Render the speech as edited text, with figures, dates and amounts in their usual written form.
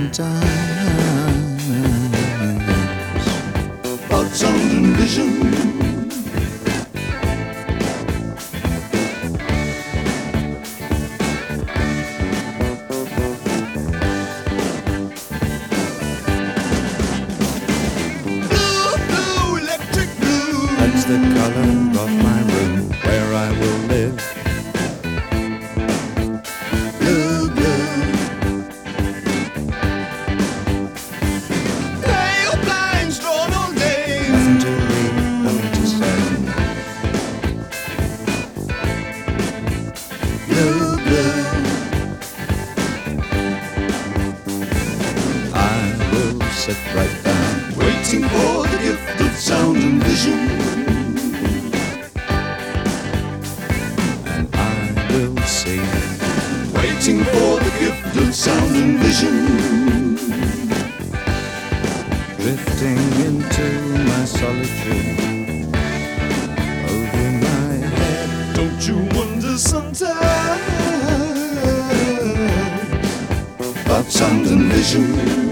sometimes about sound and vision. That's the color of my room where I will live. Blue, blue. Pale blinds drawn all day. Nothing to read, nothing to say. Blue, blue. I will sit right down, waiting for the gift of sound and vision. Waiting for the gift of sound and vision. Drifting into my solitude over my head. Don't you wonder sometimes about sound and vision?